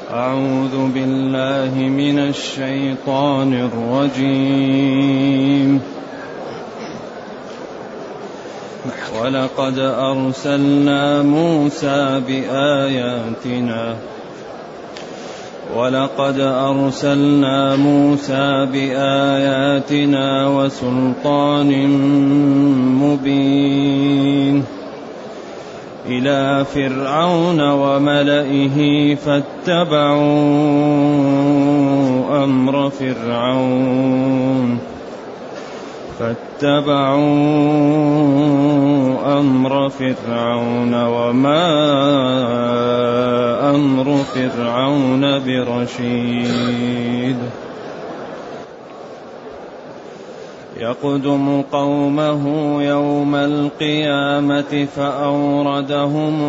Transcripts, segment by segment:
أعوذ بالله من الشيطان الرجيم. ولقد أرسلنا موسى بآياتنا وسلطان مبين إلى فرعون وملئه فاتبعوا أمر فرعون وما أمر فرعون برشيد. يقدم قومه يوم القيامة فأوردهم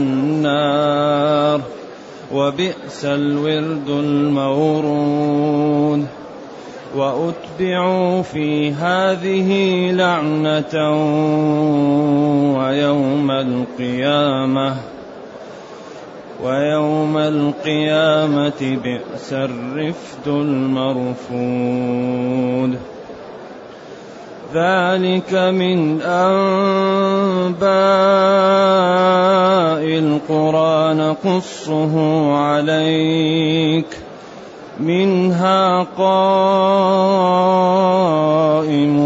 النار وبئس الورد المورود. وأتبعوا في هذه لعنة ويوم القيامة بئس الرفد المرفود. ذلك من أنباء القرى نقصه عليك منها قائم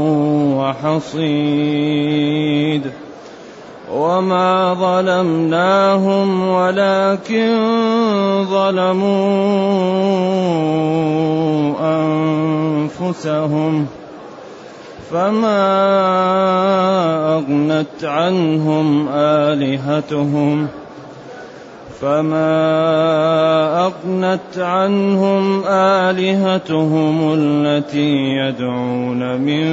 وحصيد. وما ظلمناهم ولكن ظلموا أنفسهم فما أغنت عنهم آلهتهم التي يدعون من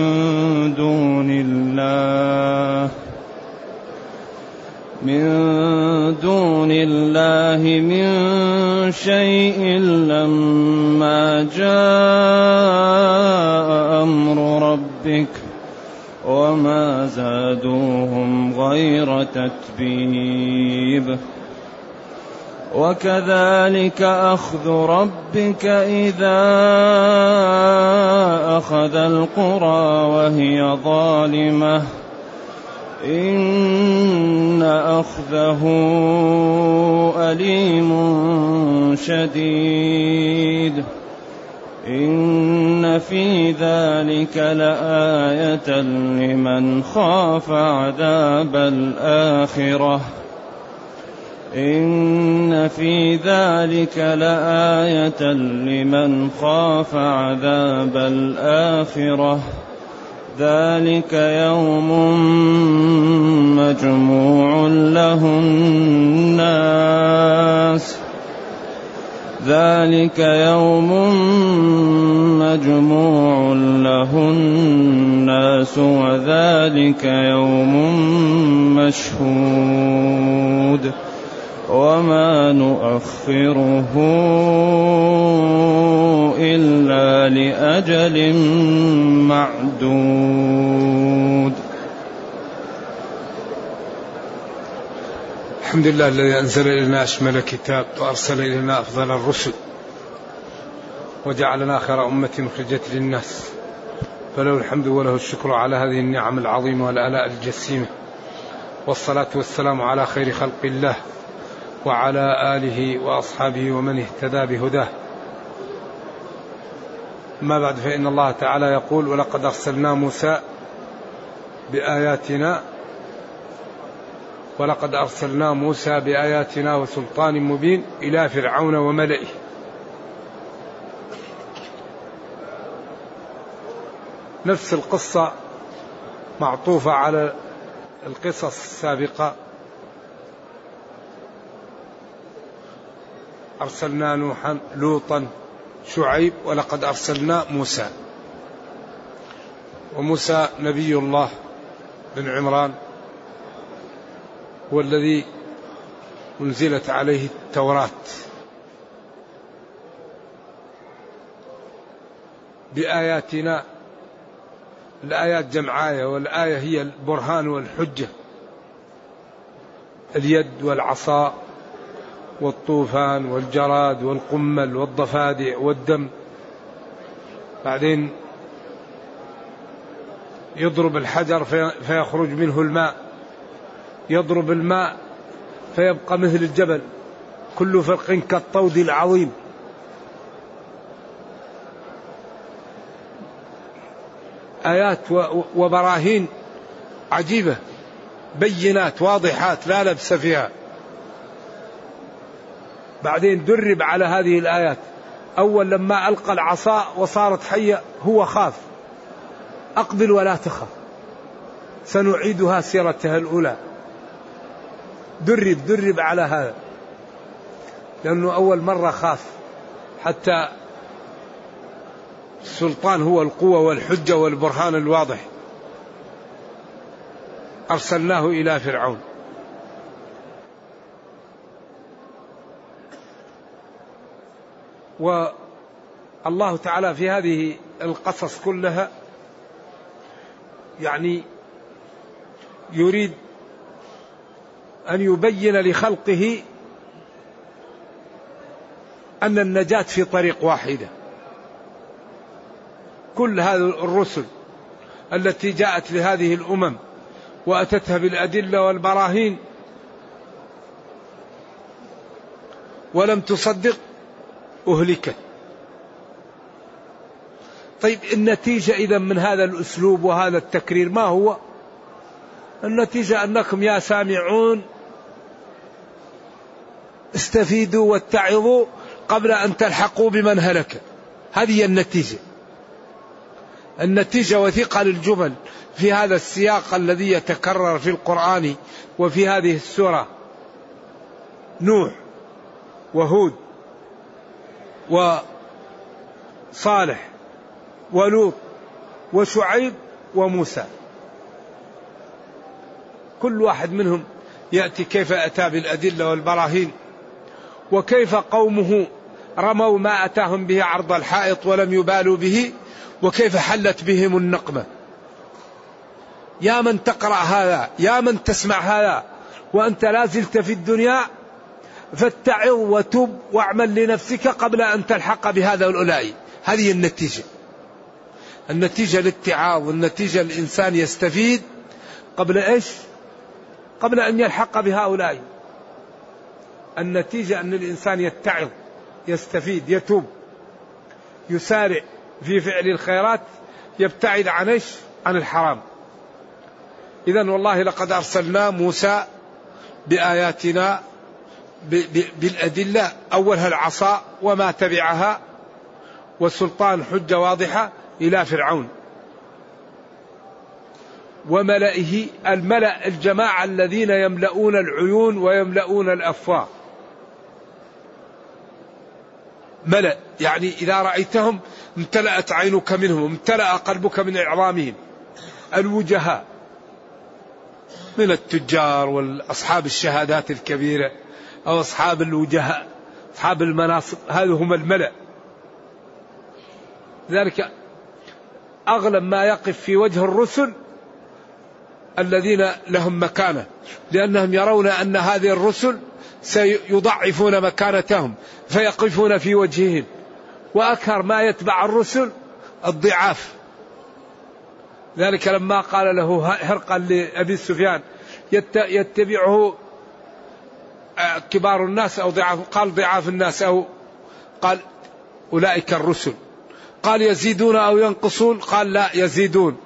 دون الله من شيء لما جاء أمر ربك وما زادوهم غير تتبيب. وكذلك أخذ ربك إذا أخذ القرى وهي ظالمة إن أخذه أليم شديد. إن في ذلك لآية لمن خاف عذاب الآخرة ذلك يوم مجموع له الناس وذلك يوم مشهود وما نؤخره إلا لأجل معدود. الحمد لله الذي أنزل إلينا أشمل كتاب وأرسل إلينا أفضل الرسل وجعلنا خير أمة أخرجت للناس، فله الحمد وله الشكر على هذه النعم العظيمة والآلاء الجسيمة، والصلاة والسلام على خير خلق الله وعلى آله وأصحابه ومن اهتدى بهداه. ما بعد، فإن الله تعالى يقول: ولقد أرسلنا موسى بآياتنا وسلطان مبين إلى فرعون وملئه. نفس القصة معطوفة على القصص السابقة. أرسلنا نوحا، لوطا، شعيب، ولقد أرسلنا موسى. وموسى نبي الله بن عمران، هو الذي أنزلت عليه التوراة. بآياتنا، الآيات جمع آية، والآية هي البرهان والحجة، اليد والعصا والطوفان والجراد والقمل والضفادع والدم. بعدين يضرب الحجر فيخرج منه الماء، يضرب الماء فيبقى مثل الجبل، كل فرق كالطود العظيم. آيات وبراهين عجيبة بينات واضحات لا لبس فيها. بعدين درب على هذه الآيات. أول لما ألقى العصا وصارت حية هو خاف، أقبل ولا تخف سنعيدها سيرتها الأولى. درب على هذا لأنه أول مرة خاف، حتى السلطان هو القوة والحجة والبرهان الواضح. أرسلناه إلى فرعون. والله تعالى في هذه القصص كلها يعني يريد أن يبين لخلقه أن النجاة في طريق واحدة. كل هذه الرسل التي جاءت لهذه الأمم وأتتها بالأدلة والبراهين ولم تصدق أهلكت. طيب النتيجة إذا من هذا الأسلوب وهذا التكرير ما هو؟ النتيجة أنكم يا سامعون استفيدوا واتعظوا قبل أن تلحقوا بمن هلك. هذه النتيجة. النتيجة وثيقة للجمل في هذا السياق الذي يتكرر في القرآن وفي هذه السورة. نوح وهود وصالح ولوط وشعيب وموسى، كل واحد منهم يأتي كيف أتى بالأدلة والبراهين، وكيف قومه رموا ما أتاهم به عرض الحائط ولم يبالوا به، وكيف حلت بهم النقمة. يا من تقرأ هذا، يا من تسمع هذا وأنت لا زلت في الدنيا، فاتعظ وتب واعمل لنفسك قبل أن تلحق بهذا الأولئك. هذه النتيجة. النتيجة الاتعاظ، النتيجة الإنسان يستفيد قبل إيش؟ قبل أن يلحق بهؤلاء. النتيجة أن الإنسان يتعظ، يستفيد، يتوب، يسارع في فعل الخيرات، يبتعد عن إيش؟ عن الحرام. إذن والله لقد أرسلنا موسى بآياتنا بالأدلة، أولها العصا وما تبعها والسلطان حجة واضحة إلى فرعون وملئه. الملأ الجماعة الذين يملؤون العيون ويملؤون الأفواه. ملأ يعني إذا رأيتهم امتلأت عينك منهم، امتلأ قلبك من إعظامهم. الوجهاء من التجار والأصحاب الشهادات الكبيرة أو أصحاب الوجهاء، أصحاب المناصب، هذا هم الملأ. ذلك أغلب ما يقف في وجه الرسل الذين لهم مكانة، لأنهم يرون أن هذه الرسل سيضعفون مكانتهم فيقفون في وجههم. وأكثر ما يتبع الرسل الضعاف. ذلك لما قال له هرقل لأبي سفيان يتبعه كبار الناس أو ضعاف، قال ضعاف الناس، أو قال أولئك الرسل. قال يزيدون أو ينقصون؟ قال لا يزيدون.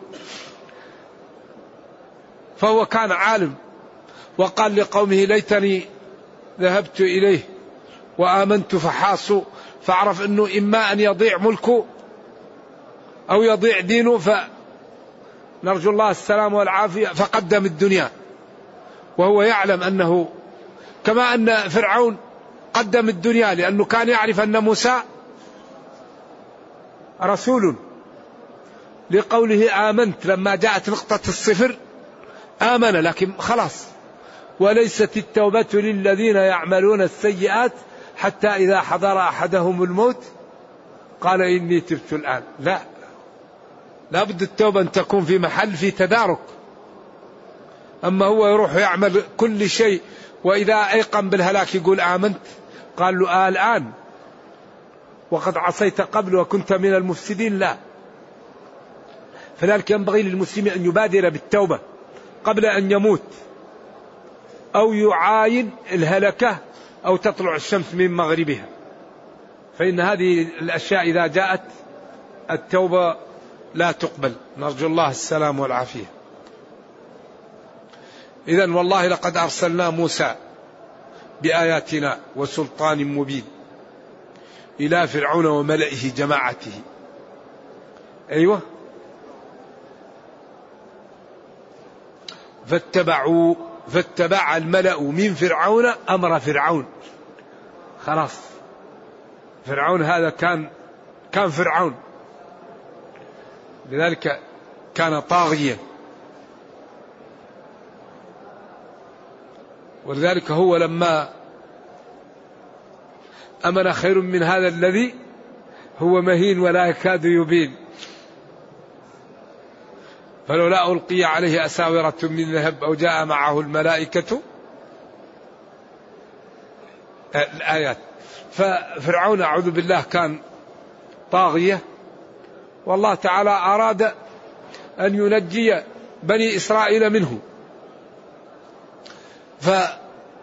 فهو كان عالم وقال لقومه ليتني ذهبت إليه وآمنت فحاصوا، فاعرف أنه إما أن يضيع ملكه أو يضيع دينه، فنرجو الله السلام والعافية، فقدم الدنيا وهو يعلم أنه كما أن فرعون قدم الدنيا لأنه كان يعرف أن موسى رسول، لقوله آمنت لما جاءت نقطة الصفر آمن، لكن خلاص. وليست التوبة للذين يعملون السيئات حتى إذا حضر أحدهم الموت قال إني تبت الآن. لا بد التوبة أن تكون في محل في تدارك. أما هو يروح يعمل كل شيء وإذا أيقن بالهلاك يقول آمنت، قال له الآن وقد عصيت قبل وكنت من المفسدين؟ لا. فذلك ينبغي للمسلم أن يبادر بالتوبة قبل أن يموت، أو يعاين الهلكة أو تطلع الشمس من مغربها، فإن هذه الأشياء إذا جاءت التوبة لا تقبل. نرجو الله السلام والعافية. إذن والله لقد أرسلنا موسى بآياتنا وسلطان مبين إلى فرعون وملئه جماعته. أيوة، فاتبع الملأ من فرعون أمر فرعون. خلاص، فرعون هذا كان فرعون، لذلك كان طاغيا، ولذلك هو لما أمن خير من هذا الذي هو مهين ولا يكاد يبين. فلولا ألقي عليه أساورة من ذهب أو جاء معه الملائكة. الآيات. ففرعون أعوذ بالله كان طاغية، والله تعالى أراد أن ينجي بني إسرائيل منه. فإذا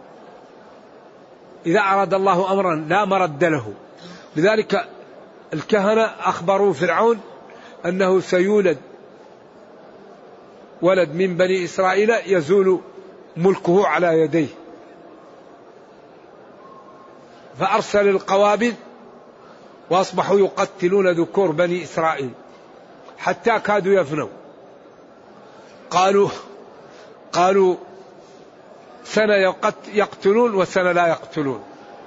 أراد الله أمرا لا مرد له، لذلك الكهنة أخبروا فرعون أنه سيولد ولد من بني إسرائيل يزول ملكه على يديه، فأرسل القوابل وأصبحوا يقتلون ذكور بني إسرائيل حتى كادوا يفنوا. قالوا سنة يقتلون وسنة لا يقتلون،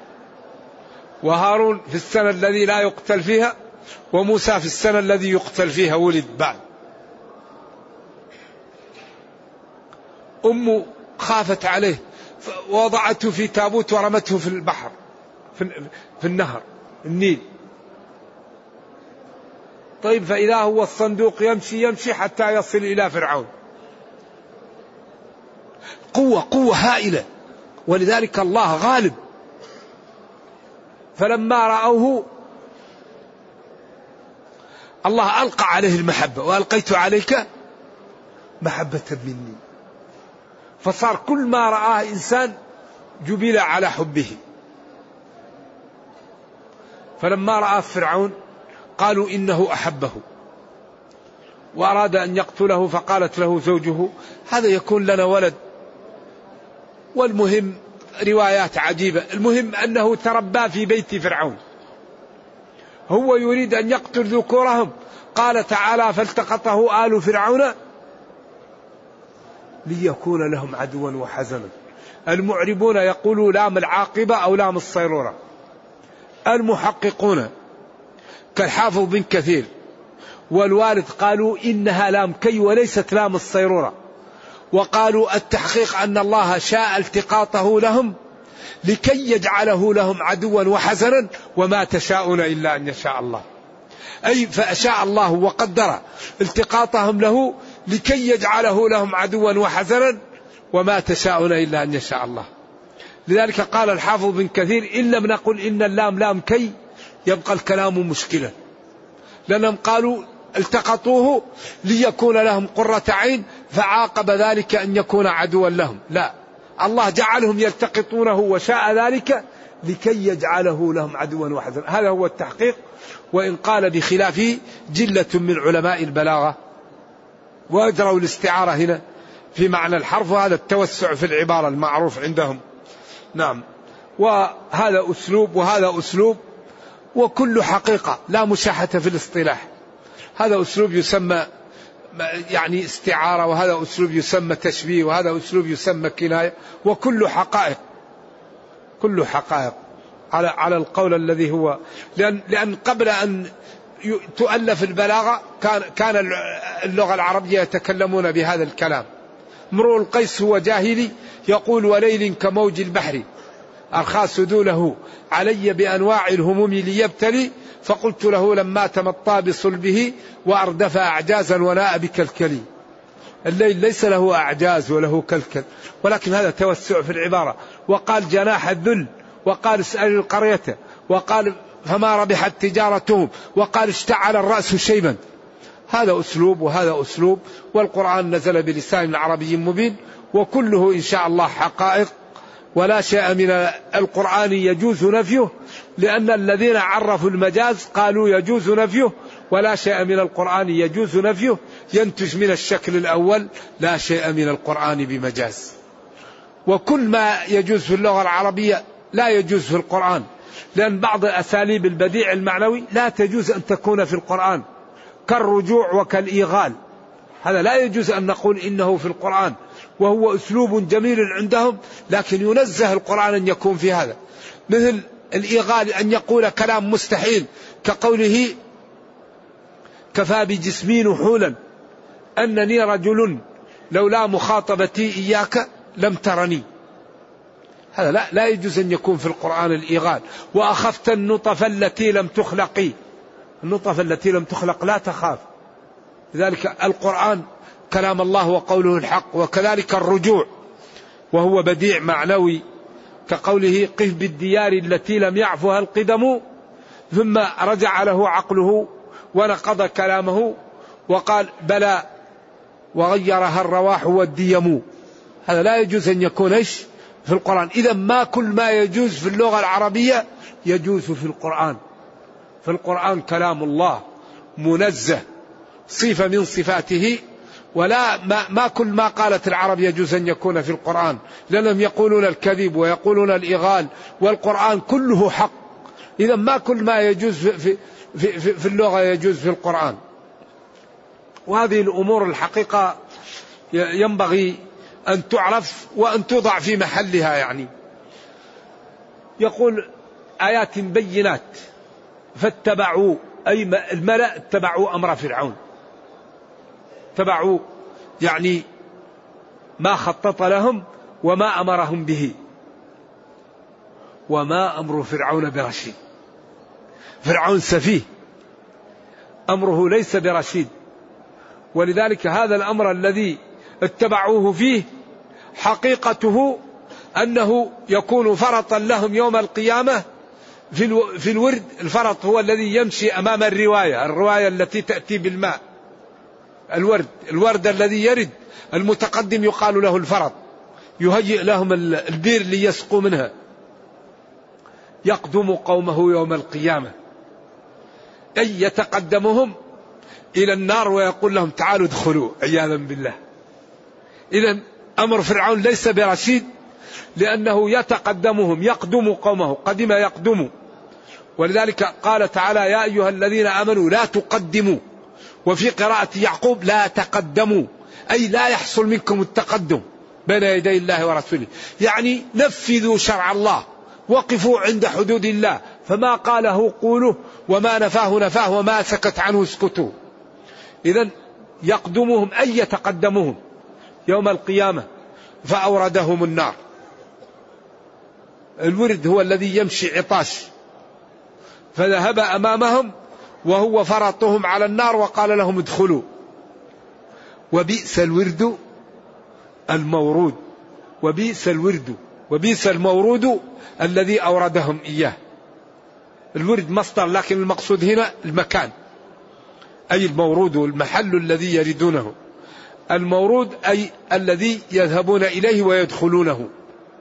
وهارون في السنة الذي لا يقتل فيها، وموسى في السنة الذي يقتل فيها ولد بعد. أمه خافت عليه ووضعته في تابوت ورمته في البحر في النهر النيل. طيب، فإذا هو الصندوق يمشي حتى يصل إلى فرعون. قوة هائلة، ولذلك الله غالب. فلما رأوه الله ألقى عليه المحبة، وألقيت عليك محبة مني. فصار كل ما رآه إنسان جبل على حبه. فلما رأى فرعون قالوا إنه أحبه وأراد أن يقتله، فقالت له زوجه هذا يكون لنا ولد. والمهم روايات عجيبة، المهم أنه تربى في بيت فرعون، هو يريد أن يقتل ذكورهم. قال تعالى فالتقطه آل فرعون ليكون لهم عدوا وحزنا. المعربون يقولوا لام العاقبة أو لام الصيرورة. المحققون كالحافظ بن كثير والوالد قالوا إنها لام كي وليست لام الصيرورة، وقالوا التحقيق أن الله شاء التقاطه لهم لكي يجعله لهم عدوا وحزنا، وما تشاءون إلا أن يشاء الله. أي فأشاء الله وقدر التقاطهم له لكي يجعله لهم عدوا وحزنا، وما تشاءون إلا أن يشاء الله. لذلك قال الحافظ بن كثير إن لم نقل إن اللام لام كي يبقى الكلام مشكلا، لأنهم قالوا التقطوه ليكون لهم قرة عين، فعاقب ذلك أن يكون عدوا لهم. لا، الله جعلهم يلتقطونه وشاء ذلك لكي يجعله لهم عدوا وحزنا. هذا هو التحقيق، وإن قال بخلافه جلة من علماء البلاغة، وأجروا الاستعارة هنا في معنى الحرف، وهذا التوسع في العبارة المعروف عندهم. نعم، وهذا أسلوب وهذا أسلوب، وكل حقيقة لا مشاحة في الاصطلاح. هذا أسلوب يسمى يعني استعارة، وهذا أسلوب يسمى تشبيه، وهذا أسلوب يسمى كناية، وكل حقائق، كل حقائق على القول الذي هو. لأن قبل أن تؤلف البلاغة كان اللغة العربية يتكلمون بهذا الكلام. امرؤ القيس هو جاهلي يقول وليل كموج البحر أرخى سدوله علي بأنواع الهموم ليبتلي، فقلت له لما تمطى بصلبه وأردف أعجازا وناء بكالكلي. الليل ليس له أعجاز وله كلكل، ولكن هذا توسع في العبارة. وقال جناح الذل، وقال اسأل القرية، وقال فما ربحت تجارتهم، وقال اشتعل الرأس شيبا. هذا أسلوب وهذا أسلوب، والقرآن نزل بلسان عربي مبين، وكله إن شاء الله حقائق، ولا شيء من القرآن يجوز نفيه، لأن الذين عرفوا المجاز قالوا يجوز نفيه، ولا شيء من القرآن يجوز نفيه، ينتج من الشكل الأول لا شيء من القرآن بمجاز. وكل ما يجوز في اللغة العربية لا يجوز في القرآن، لأن بعض أساليب البديع المعنوي لا تجوز أن تكون في القرآن، كالرجوع وكالإيغال، هذا لا يجوز أن نقول إنه في القرآن، وهو أسلوب جميل عندهم، لكن ينزه القرآن أن يكون في هذا. مثل الإيغال أن يقول كلام مستحيل، كقوله كفى بجسمي نحولا أنني رجل لولا مخاطبتي إياك لم ترني. هذا لا يجوز أن يكون في القرآن الإيغال. وأخفت النطف التي لم تخلقي، النطف التي لم تخلق لا تخاف. لذلك القرآن كلام الله وقوله الحق. وكذلك الرجوع وهو بديع معنوي، كقوله قف بالديار التي لم يعفها القدم، ثم رجع له عقله ونقض كلامه وقال بلى وغيرها الرواح والديم. هذا لا يجوز أن يكون إيش في القرآن. إذا ما كل ما يجوز في اللغة العربية يجوز في القرآن. في القرآن كلام الله منزه، صفة من صفاته، ولا ما كل ما قالت العرب يجوز أن يكون في القرآن، لأنهم يقولون الكذب ويقولون الإغال، والقرآن كله حق. إذا ما كل ما يجوز في اللغة يجوز في القرآن. وهذه الأمور الحقيقة ينبغي أن تعرف وأن توضع في محلها. يعني يقول آيات بينات، فاتبعوا أي الملأ اتبعوا أمر فرعون، اتبعوا يعني ما خطط لهم وما أمرهم به. وما أمر فرعون برشيد، فرعون سفيه، أمره ليس برشيد. ولذلك هذا الأمر الذي اتبعوه فيه حقيقته أنه يكون فرطا لهم يوم القيامة في الورد. الفرط هو الذي يمشي أمام الرواية التي تأتي بالماء. الورد الذي يرد المتقدم يقال له الفرط، يهيئ لهم البير ليسقوا منها. يقدم قومه يوم القيامة، أي يتقدمهم إلى النار ويقول لهم تعالوا ادخلوا عياذا بالله. إذن أمر فرعون ليس برشيد، لأنه يتقدمهم، يقدم قومه، قدم يقدم. ولذلك قال تعالى يا أيها الذين آمنوا لا تقدموا، وفي قراءة يعقوب لا تقدموا، أي لا يحصل منكم التقدم بين يدي الله ورسوله. يعني نفذوا شرع الله، وقفوا عند حدود الله، فما قاله قولوا وما نفاه نفاه وما سكت عنه اسكتوا. إذن يقدمهم أي يتقدمهم يوم القيامة فأوردهم النار. الورد هو الذي يمشي عطاش، فذهب أمامهم وهو فرطهم على النار وقال لهم ادخلوا. وبئس الورد المورود، وبئس الورد وبئس المورود الذي أوردهم إياه. الورد مصدر، لكن المقصود هنا المكان، أي المورود المحل الذي يردونه. المورود أي الذي يذهبون إليه ويدخلونه.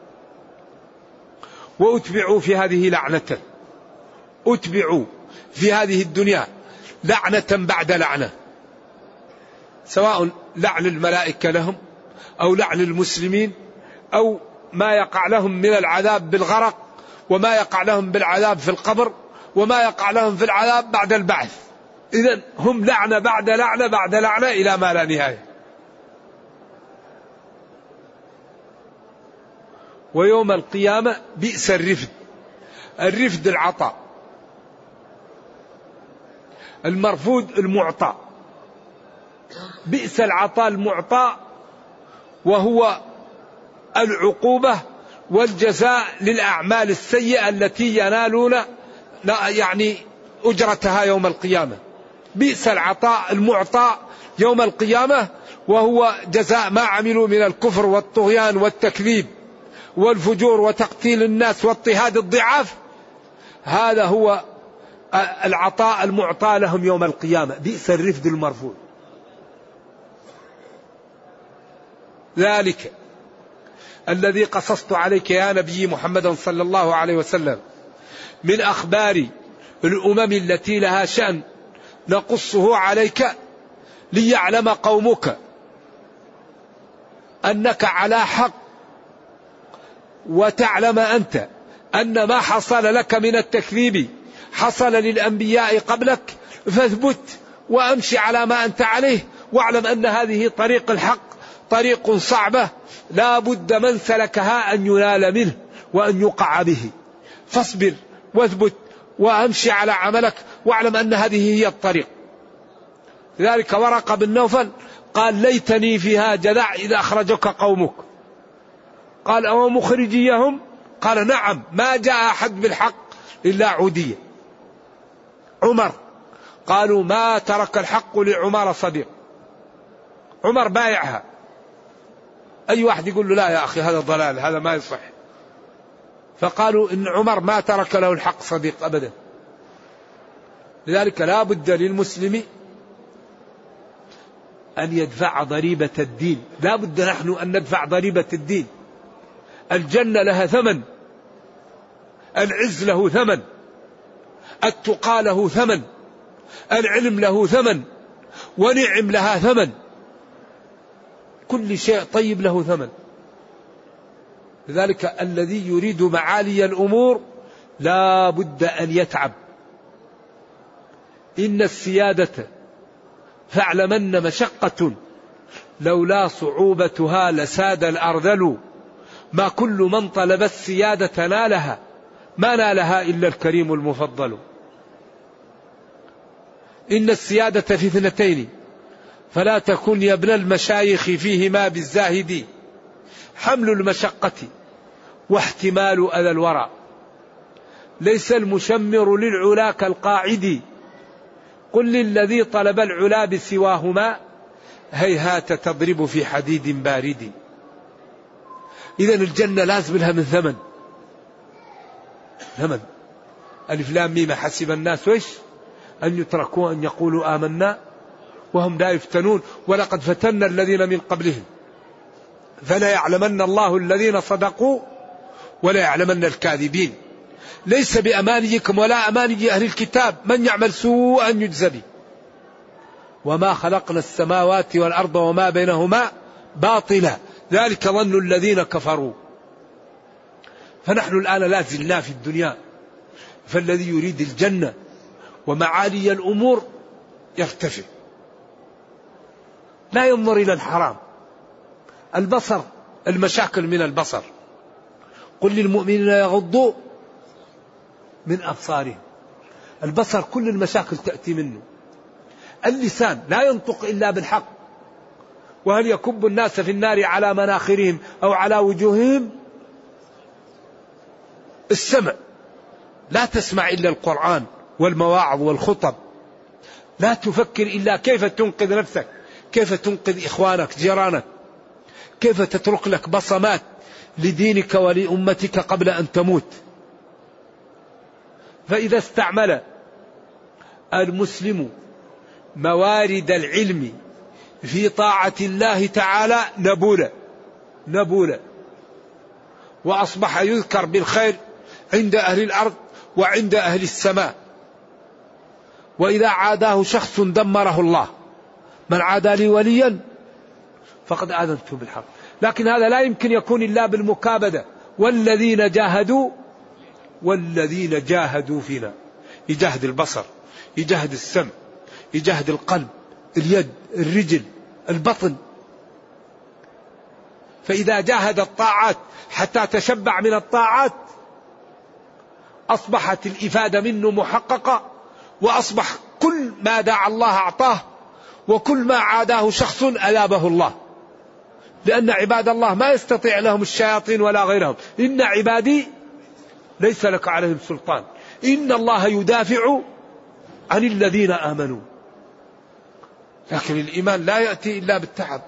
وأتبعوا في هذه لعنة، أتبعوا في هذه الدنيا لعنة بعد لعنة، سواء لعن الملائكة لهم أو لعن المسلمين، أو ما يقع لهم من العذاب بالغرق، وما يقع لهم بالعذاب في القبر، وما يقع لهم في العذاب بعد البعث. إذن هم لعنة بعد لعنة بعد لعنة إلى ما لا نهاية. ويوم القيامة بئس الرفد. الرفد العطاء، المرفود المعطى. بئس العطاء المعطى، وهو العقوبة والجزاء للأعمال السيئة التي ينالون يعني أجرتها يوم القيامة. بئس العطاء المعطى يوم القيامة، وهو جزاء ما عملوا من الكفر والطغيان والتكذيب والفجور وتقتيل الناس واضطهاد الضعاف. هذا هو العطاء المعطى لهم يوم القيامة. بئس الرفد المرفوض. ذلك الذي قصصت عليك يا نبي محمد صلى الله عليه وسلم من أخبار الأمم التي لها شأن نقصه عليك ليعلم قومك أنك على حق، وتعلم أنت أن ما حصل لك من التكذيب حصل للأنبياء قبلك، فاثبت وأمشي على ما أنت عليه، واعلم أن هذه طريق الحق، طريق صعبة لا بد من سلكها أن ينال منه وأن يقع به. فاصبر واثبت وأمشي على عملك، واعلم أن هذه هي الطريق. لذلك ورقة بن نوفل قال ليتني فيها جذع إذا أخرجك قومك. قال أو مخرجيهم؟ قال نعم، ما جاء أحد بالحق إلا عودية. عمر قالوا ما ترك الحق لعمر صديق. عمر بايعها. أي واحد يقول له لا يا أخي هذا ضلال، هذا ما يصح. فقالوا إن عمر ما ترك له الحق صديق أبدا. لذلك لا بد للمسلم أن يدفع ضريبة الدين. لا بد نحن أن ندفع ضريبة الدين. الجنة لها ثمن، العز له ثمن، التقى له ثمن، العلم له ثمن، ونعم لها ثمن، كل شيء طيب له ثمن. لذلك الذي يريد معالي الأمور لا بد أن يتعب. إن السيادة فاعلمن مشقة لولا صعوبتها لساد الأرذل، ما كل من طلب السيادة نالها، ما نالها إلا الكريم المفضل. إن السيادة في اثنتين فلا تكن يا ابن المشايخ فيهما بالزاهد، حمل المشقة واحتمال أذى الورى، ليس المشمر للعلا كالقاعد، قل للذي طلب العلا بسواهما هيهات تضرب في حديد بارد. إذن الجنة لازم لها من ثمن. ثمن. ألف لام ميم حسب الناس وإيش أن يتركوا أن يقولوا آمنا وهم لا يفتنون ولقد فتنا الذين من قبلهم فلا يعلمن الله الذين صدقوا ولا يعلمن الكاذبين. ليس بأمانيكم ولا أماني أهل الكتاب، من يعمل سوءا يجزى به، وما خلقنا السماوات والأرض وما بينهما باطلا ذلك ظن الذين كفروا. فنحن الآن لا زلنا في الدنيا، فالذي يريد الجنة ومعالي الأمور يرتفع، لا ينظر إلى الحرام. البصر، المشاكل من البصر، قل للمؤمنين يغضوا من أبصارهم. البصر كل المشاكل تأتي منه. اللسان لا ينطق إلا بالحق، وهل يكب الناس في النار على مناخرهم أو على وجوههم. السمع لا تسمع إلا القرآن والمواعظ والخطب، لا تفكر إلا كيف تنقذ نفسك، كيف تنقذ إخوانك جيرانك، كيف تترك لك بصمات لدينك ولأمتك قبل أن تموت. فإذا استعمل المسلم موارد العلم في طاعة الله تعالى نبولا وأصبح يذكر بالخير عند أهل الأرض وعند أهل السماء. وإذا عاداه شخص دمره الله، من عادى لي وليا فقد آذنته بالحق. لكن هذا لا يمكن يكون إلا بالمكابدة. والذين جاهدوا فينا، يجاهد البصر، يجاهد السمع، يجاهد القلب، اليد، الرجل، البطن. فإذا جاهد الطاعات حتى تشبع من الطاعات أصبحت الإفادة منه محققة، وأصبح كل ما دعا الله أعطاه، وكل ما عاداه شخص أذابه الله. لأن عباد الله ما يستطيع لهم الشياطين ولا غيرهم. إن عبادي ليس لك عليهم سلطان، إن الله يدافع عن الذين آمنوا. لكن الإيمان لا يأتي إلا بالتعب.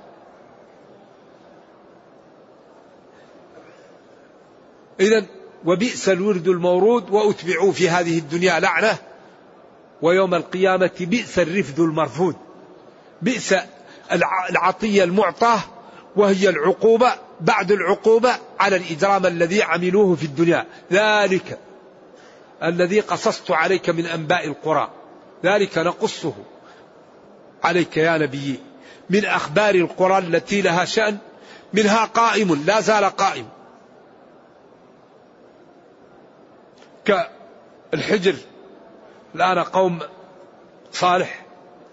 إذن وبئس الورد المورود وأتبعوا في هذه الدنيا لعنة ويوم القيامة بئس الرفد المرفود. بئس العطية المعطاة وهي العقوبة بعد العقوبة على الإجرام الذي عملوه في الدنيا. ذلك الذي قصصت عليك من أنباء القرى ذلك نقصه عليك يا نبي من أخبار القرى التي لها شأن منها قائم لا زال قائم كالحجر. الآن قوم صالح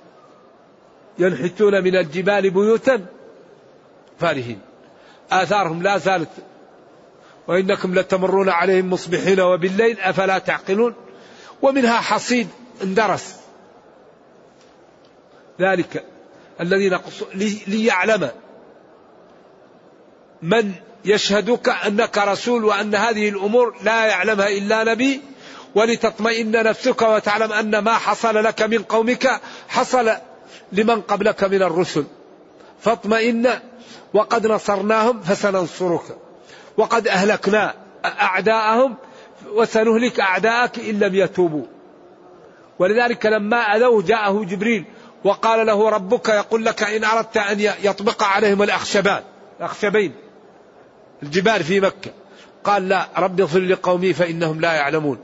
ينحتون من الجبال بيوتا فارهين آثارهم لا زالت وإنكم لتمرون عليهم مصبحين وبالليل أفلا تعقلون. ومنها حصيد اندرس. ذلك الذي نقص ليعلم من يشهدك أنك رسول وأن هذه الأمور لا يعلمها إلا نبي ولتطمئن نفسك وتعلم أن ما حصل لك من قومك حصل لمن قبلك من الرسل فاطمئن وقد نصرناهم فسننصرك وقد أهلكنا أعداءهم وسنهلك أعداءك إن لم يتوبوا. ولذلك لما أذوه جاءه جبريل وقال له ربك يقول لك إن أردت أن يطبق عليهم الأخشبين الجبال في مكة قال لا رب اغفر لقومي فإنهم لا يعلمون.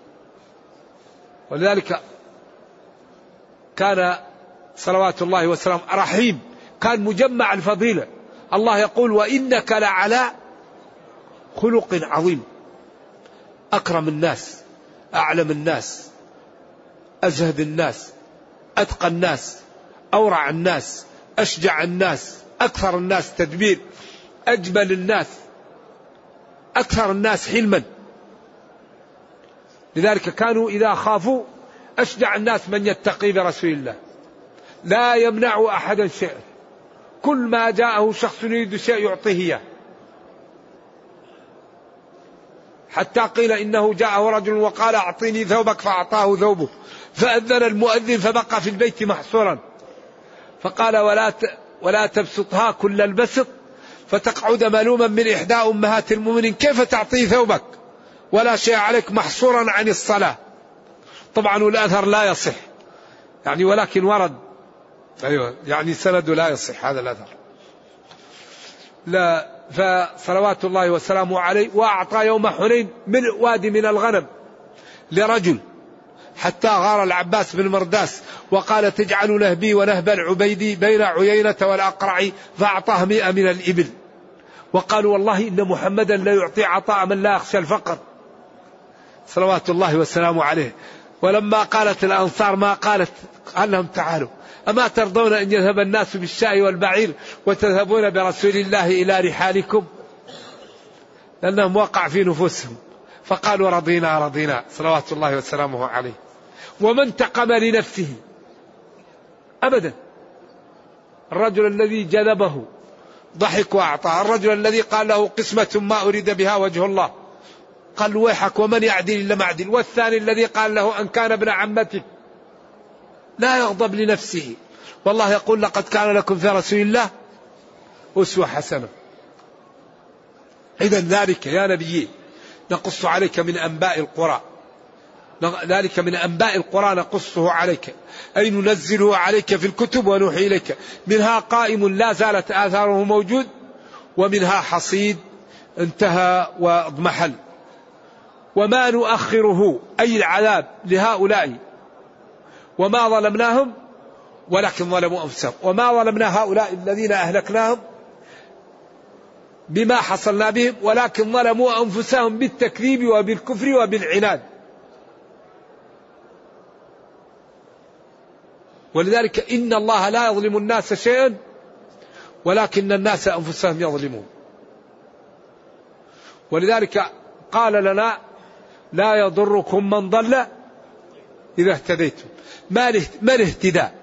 ولذلك كان صلوات الله وسلامه رحيم كان مجمع الفضيلة. الله يقول وإنك لعلى خلق عظيم. أكرم الناس أعلم الناس أزهد الناس أتقى الناس أورع الناس أشجع الناس أكثر الناس تدبير أجبل الناس أكثر الناس حلما. لذلك كانوا إذا خافوا أشجع الناس من يتقي برسول الله لا يمنع أحدا شيئا. كل ما جاءه شخص يريد شيء يعطيه إياه. حتى قيل إنه جاءه رجل وقال أعطيني ثوبك فأعطاه ثوبه فأذن المؤذن فبقى في البيت محصورا فقال ولا تبسطها كل البسط فتقعد ملوما من إحدى أمهات المؤمنين كيف تعطيه ثوبك ولا شيء عليك محصورا عن الصلاة. طبعا الأثر لا يصح يعني ولكن ورد أيوة يعني سند لا يصح هذا الأثر. لا فصلوات الله وسلامه عليه. وأعطى يوم حنين من وادي من الغنم لرجل حتى غار العباس بن مرداس وقال تجعل نهبي ونهب العبيدي بين عيينة والأقرع فأعطاه 100 من الإبل. وقالوا والله إن محمدا لا يعطي عطاء من لا يخشى الفقر صلوات الله وسلامه عليه. ولما قالت الأنصار ما قالت قال لهم تعالوا أما ترضون أن يذهب الناس بالشاء والبعير وتذهبون برسول الله إلى رحالكم لأنهم وقع في نفوسهم فقالوا رضينا صلوات الله وسلامه عليه. وما انتقم لنفسه أبدا. الرجل الذي جذبه ضحك وأعطاه. الرجل الذي قال له قسمة ما أريد بها وجه الله قال ويحك ومن يعدل إلا معدل. والثاني الذي قال له أن كان ابن عمتك لا يغضب لنفسه. والله يقول لقد كان لكم في رسول الله أسوة حسنة. إذن ذلك يا نبي نقص عليك من أنباء القرى. ذلك من أنباء القرى نقصه عليك أي ننزله عليك في الكتب ونوحي إليك. منها قائم لا زالت آثاره موجود ومنها حصيد انتهى واضمحل. وما نؤخره أي العذاب لهؤلاء وما ظلمناهم ولكن ظلموا أنفسهم. وما ظلمنا هؤلاء الذين أهلكناهم بما حصلنا بهم ولكن ظلموا أنفسهم بالتكذيب وبالكفر وبالعناد. ولذلك إن الله لا يظلم الناس شيئا ولكن الناس أنفسهم يظلمون. ولذلك قال لنا لا يضركم من ضل إذا اهتديتم. ما الاهتداء؟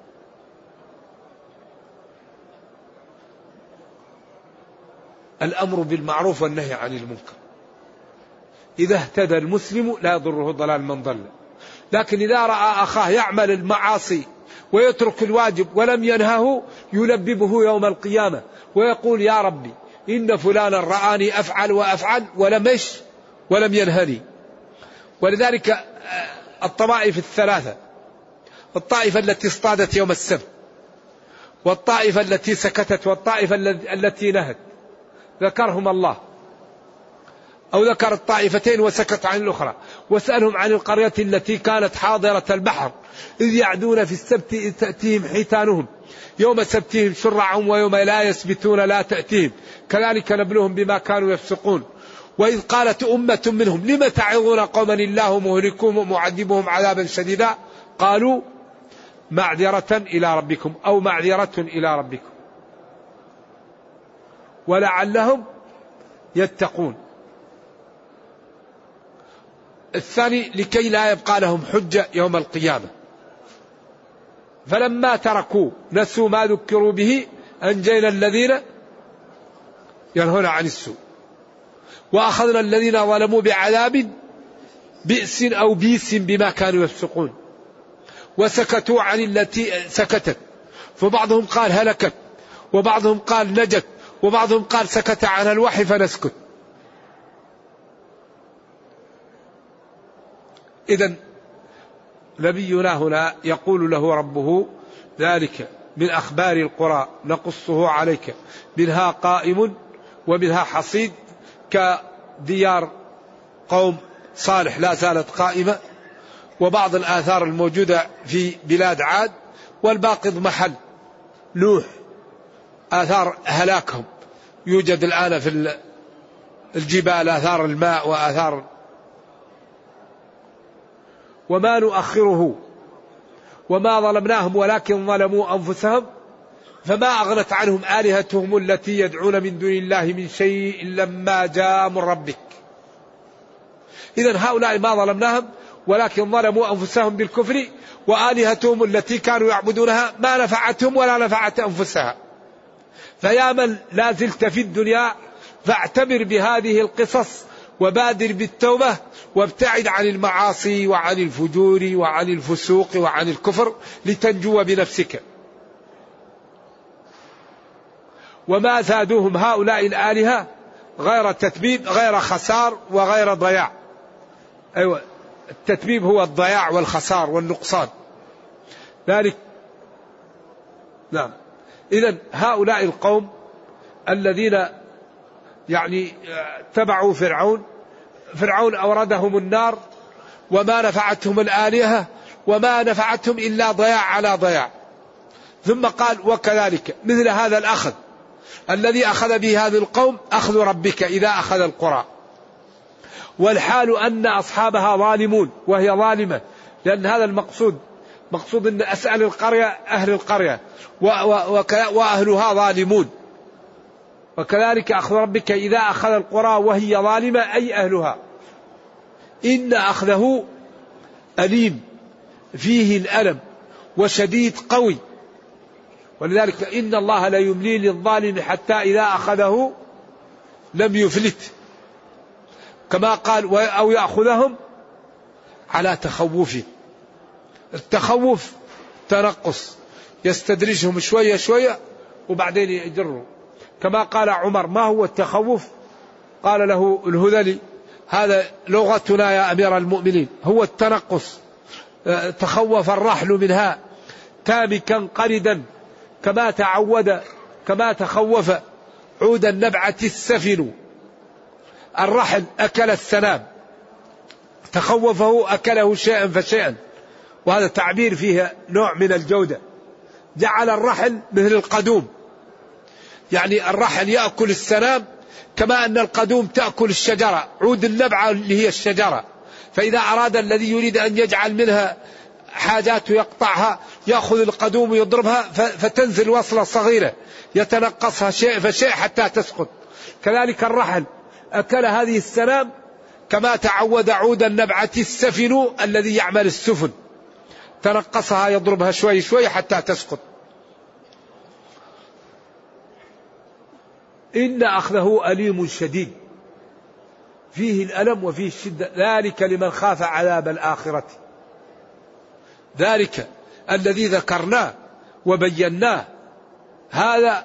الأمر بالمعروف والنهي عن المنكر. إذا اهتدى المسلم لا يضره ضلال من ضل. لكن إذا رأى أخاه يعمل المعاصي ويترك الواجب ولم ينهه يلببه يوم القيامة ويقول يا ربي إن فلانا رآني أفعل وأفعل ولم ينهني. ولذلك الطوائف الثلاثة، الطائفة التي اصطادت يوم السبت، والطائفة التي سكتت، والطائفة التي نهت، ذكرهم الله، أو ذكر الطائفتين وسكت عن الأخرى. واسألهم عن القرية التي كانت حاضرة البحر إذ يعدون في السبت إذ تأتيهم حيتانهم يوم سبتهم شرعا ويوم لا يسبتون لا تأتيهم كذلك نبلوهم بما كانوا يفسقون. وإذ قالت أمة منهم لم تعظون قوما الله مهلكهم ومعذبهم عذابا شديدا قالوا معذرة إلى ربكم أو معذرة إلى ربكم ولعلهم يتقون. الثاني لكي لا يبقى لهم حجة يوم القيامة. فلما تركوا نسوا ما ذكروا به أنجينا الذين ينهون عن السوء وأخذنا الذين ظلموا بعذاب بئس أو بيس بما كانوا يفسقون. وسكتوا عن التي سكتت، فبعضهم قال هلكت، وبعضهم قال نجت، وبعضهم قال سكت عن الوحي فنسكت. إذن نبينا هنا يقول له ربه ذلك من أخبار القرى نقصه عليك منها قائم ومنها حصيد، كديار قوم صالح لا زالت قائمة، وبعض الآثار الموجودة في بلاد عاد، والباقي محل نوح آثار هلاكهم يوجد الآن في الجبال آثار الماء وآثار. وما نؤخره وما ظلمناهم ولكن ظلموا أنفسهم فما أغنت عنهم آلهتهم التي يدعون من دون الله من شيء لما جاء من ربك. إذن هؤلاء ما ظلمناهم ولكن ظلموا أنفسهم بالكفر، وآلهتهم التي كانوا يعبدونها ما نفعتهم ولا نفعت أنفسها. فيا من لا زلت في الدنيا فاعتبر بهذه القصص وبادر بالتوبة وابتعد عن المعاصي وعن الفجور وعن الفسوق وعن الكفر لتنجو بنفسك. وما زادوهم هؤلاء الآلهة غير تتبيب، غير خسار وغير ضياع. أيوة، التتبيب هو الضياع والخسار والنقصان ذلك. نعم. إذن هؤلاء القوم الذين تبعوا فرعون أوردهم النار وما نفعتهم الآلهة وما نفعتهم إلا ضياع على ضياع. ثم قال وكذلك مثل هذا الأخذ الذي أخذ به هذا القوم أخذ ربك إذا أخذ القرى، والحال أن أصحابها ظالمون وهي ظالمة، لأن هذا المقصود أن أسأل القرية أهل القرية وأهلها ظالمون. وكذلك أخذ ربك إذا أخذ القرى وهي ظالمة أي أهلها إن أخذه أليم فيه الألم وشديد قوي. ولذلك إن الله لا يملي للظالم حتى إذا أخذه لم يفلت، كما قال أو يأخذهم على تخوف. التخوف تنقص يستدرجهم شوية شوية وبعدين يجروا، كما قال عمر ما هو التخوف؟ قال له الهذلي هذا لغتنا يا أمير المؤمنين، هو التنقص. تخوف الرحل منها تامكا قردا كما تخوف عود النبعة السفن. الرحل أكل السنام، تخوفه أكله شيئا فشيئا، وهذا تعبير فيه نوع من الجودة. جعل الرحل مثل القدوم، يعني الرحل يأكل السنام كما أن القدوم تأكل الشجرة، عود النبعة اللي هي الشجرة. فإذا أراد الذي يريد أن يجعل منها حاجات يقطعها يأخذ القدوم ويضربها فتنزل وصلة صغيرة يتنقصها شيء فشيء حتى تسقط. كذلك الرحل أكل هذه السنام كما تعود عود النبعة السفن الذي يعمل السفن، تنقصها يضربها شوي شوي حتى تسقط. إن أخذه أليم شديد، فيه الألم وفيه الشدة، ذلك لمن خاف عذاب الآخرة. ذلك الذي ذكرناه وبيناه هذا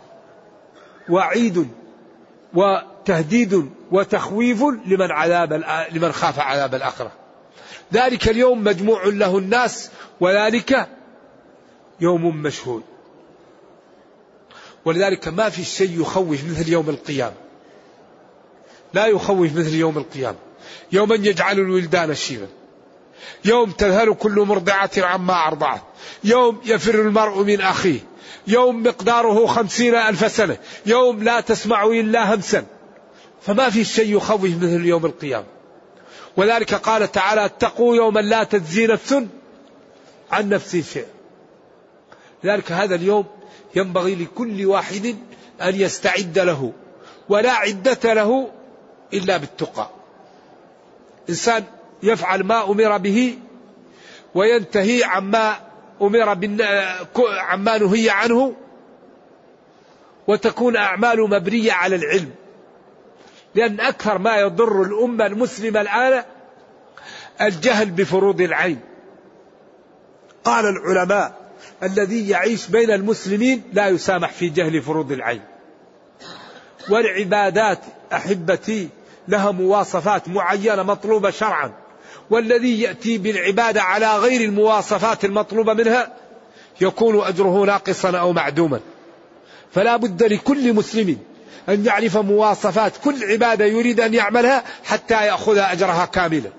وعيد وتهديد وتخويف لمن خاف عذاب الآخرة. ذلك اليوم مجموع له الناس وذلك يوم مشهود. ولذلك ما في شيء يخوف مثل يوم القيامة، لا يخوف مثل يوم القيامة. يوم يجعل الولدان شيبا، يوم تذهل كل مرضعة عما أرضعت، يوم يفر المرء من أخيه، يوم مقداره 50,000 سنة، يوم لا تسمع إلا همسا. فما في شيء يخوف مثل يوم القيامة. وذلك قال تعالى: اتقوا يوما لا تجزي نفس عن نفس شيء. لذلك هذا اليوم ينبغي لكل واحد أن يستعد له، ولا عدة له إلا بالتقى. إنسان يفعل ما أمر به وينتهي عما نهي عنه، وتكون أعماله مبنية على العلم. لأن أكثر ما يضر الأمة المسلمة الآن الجهل بفروض العين. قال العلماء: الذي يعيش بين المسلمين لا يسامح في جهل فروض العين. والعبادات أحبتي لها مواصفات معينة مطلوبة شرعا، والذي يأتي بالعبادة على غير المواصفات المطلوبة منها يكون أجره ناقصا أو معدوما. فلا بد لكل مسلم أن يعرف مواصفات كل عبادة يريد أن يعملها حتى يأخذ أجرها كاملا.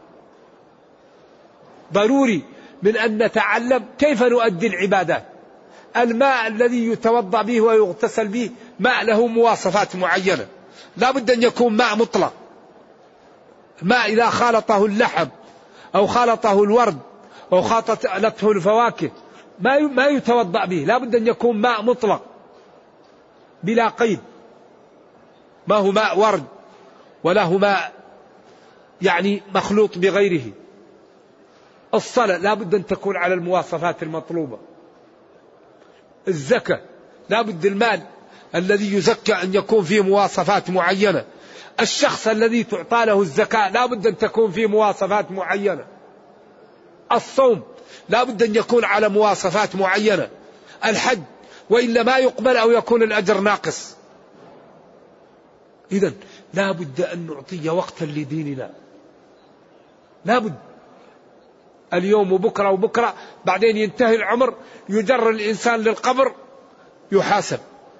ضروري من أن نتعلم كيف نؤدي العبادات. الماء الذي يتوضأ به ويغتسل به ماء له مواصفات معينة، لا بد أن يكون ماء مطلق. الماء إذا خالطه اللحم أو خالطه الورد أو خالطته الفواكه ما يتوضأ به، لا بد أن يكون ماء مطلق بلا قيد. ما هو ماء ورد ولا هو ماء يعني مخلوط بغيره. الصلاة لا بد أن تكون على المواصفات المطلوبة. الزكاة لا بد المال الذي يزكى أن يكون فيه مواصفات معينة. الشخص الذي تعطى له الزكاة لا بد أن تكون فيه مواصفات معينة. الصوم لا بد أن يكون على مواصفات معينة. الحج وإلا ما يقبل أو يكون الأجر ناقص. إذن لا بد أن نعطي وقتا لديننا، لا بد. اليوم وبكرة بعدين ينتهي العمر، يجر الإنسان للقبر يحاسب،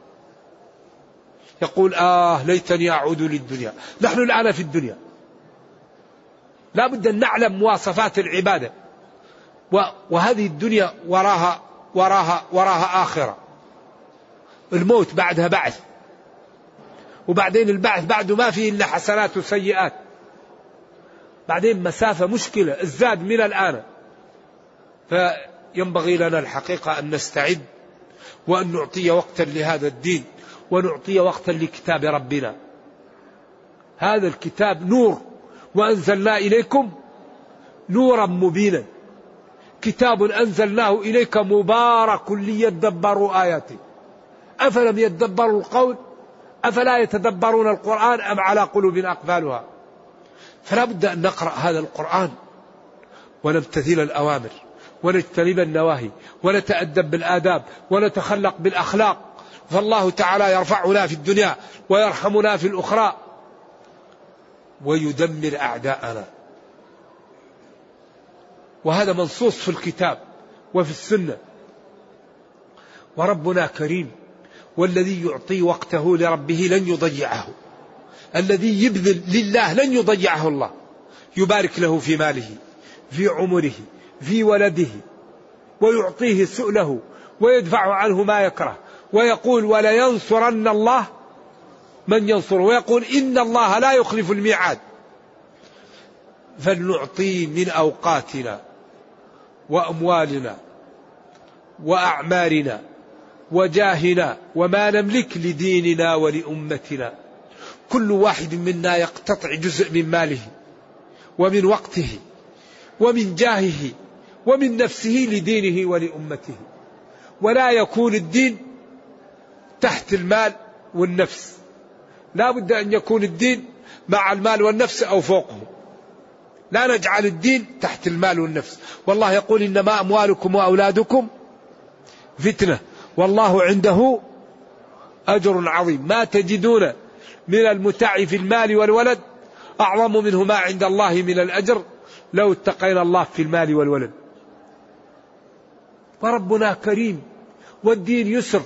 يقول: ليتني أعود للدنيا. نحن الآن في الدنيا، لا بد أن نعلم مواصفات العبادة. وهذه الدنيا وراها آخرة. الموت بعدها بعث، وبعدين البعث بعده ما فيه إلا حسنات وسيئات. بعدين مسافة مشكلة الزاد من الآن. فينبغي لنا الحقيقة أن نستعد وأن نعطي وقتا لهذا الدين، ونعطي وقتا لكتاب ربنا. هذا الكتاب نور، وأنزلنا إليكم نورا مبينا. كتاب أنزلناه إليك مبارك ليدبروا آياته أفلم يدبروا القول أفلا يتدبرون القرآن أم على قلوب أقفالها. فلا بد أن نقرأ هذا القرآن ونمتثل الأوامر ونجتنب النواهي ونتأدب بالآداب ونتخلق بالأخلاق. فالله تعالى يرفعنا في الدنيا ويرحمنا في الأخرى ويدمر أعداءنا. وهذا منصوص في الكتاب وفي السنة. وربنا كريم، والذي يعطي وقته لربه لن يضيعه. الذي يبذل لله لن يضيعه الله. يبارك له في ماله، في عمره، في ولده، ويعطيه سؤله ويدفع عنه ما يكره، ويقول: ولينصرن الله من ينصره، ويقول: إن الله لا يخلف الميعاد. فلنعطي من أوقاتنا وأموالنا وأعمارنا وجاهنا وما نملك لديننا ولأمتنا. كل واحد منا يقتطع جزء من ماله ومن وقته ومن جاهه ومن نفسه لدينه ولأمته. ولا يكون الدين تحت المال والنفس، لا بد أن يكون الدين مع المال والنفس أو فوقه. لا نجعل الدين تحت المال والنفس. والله يقول إنما أموالكم وأولادكم فتنة والله عنده أجر عظيم. ما تجدون من المتاع في المال والولد أعظم منه ما عند الله من الأجر لو اتقينا الله في المال والولد. وربنا كريم والدين يسر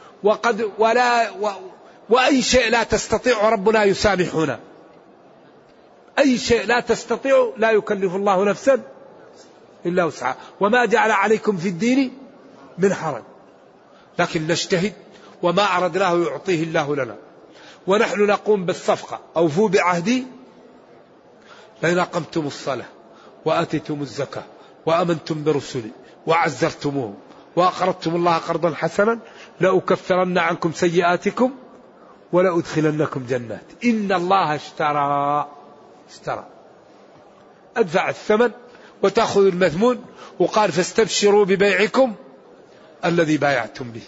وأي شيء لا تستطيع ربنا يسامحنا. أي شيء لا تستطيع لا يكلف الله نفسا إلا وسعها وما جعل عليكم في الدين من حرج. لكن نجتهد وما أردناه يعطيه الله لنا. ونحن نقوم بالصفقة أوفوا بعهدي لئن أقمتم الصلاة وآتيتم الزكاة وأمنتم برسلي وعزرتموهم وأقرضتم الله قرضا حسنا لأكفرن عنكم سيئاتكم ولأدخلنكم جنات. إن الله اشترى أدفع الثمن وتأخذ المثمون وقال فاستبشروا ببيعكم الذي بايعتم به.